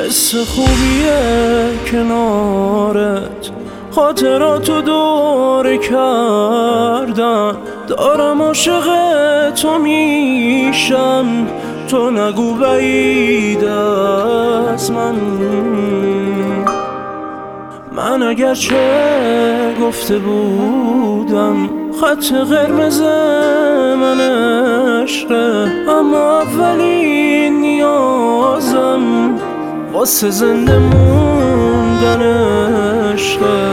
حس خوبیه کنارت، خاطراتو دوره کردن، دارم عاشق تو میشم، تو نگو بعید از من اگرچه گفته بودم خط قرمز من عشقه، اما اولین نیازم واسه زنده موندن عشقه.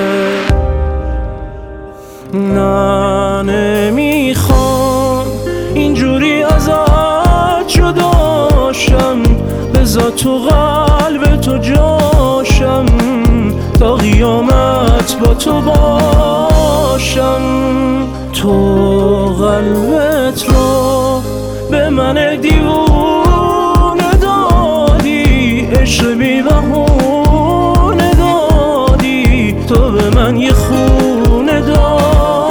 نه نمیخوام اینجوری ازت جداشم، بذار تو قلب تو جاشم، تا قیامت با تو باشم. تو قلبت رو به من دیوونه دادی، عشق بی بهونه دادی، تو به من یه خونه دادی.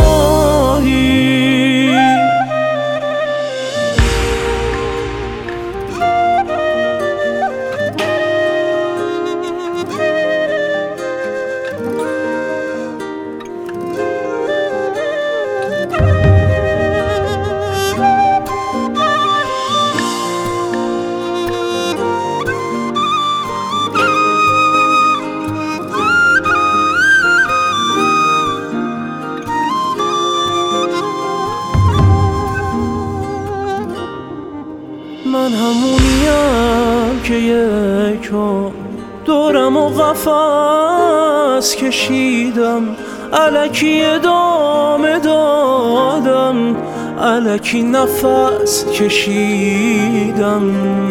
من همونیم که یکم دورم و قفس کشیدم، الکی ادامه دادم، الکی نفس کشیدم.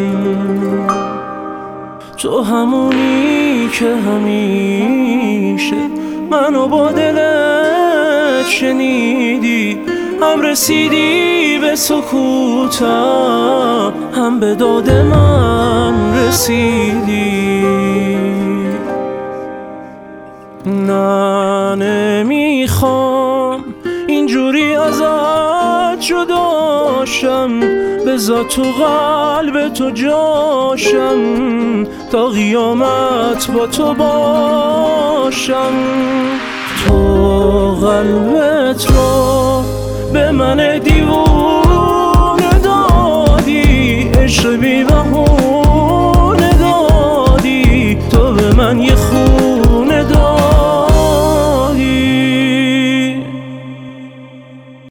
تو همونی که همیشه منو با دلت شنیدی، هم رسیدی به سکوتم، هم به داد من رسیدی. نه نمیخوام اینجوری ازت جداشم، بذار تو قلب تو جاشم، تا قیامت با تو باشم. تو قلبت رو به من دیوونه دادی، عشق بی بهونه دادی، تو به من یه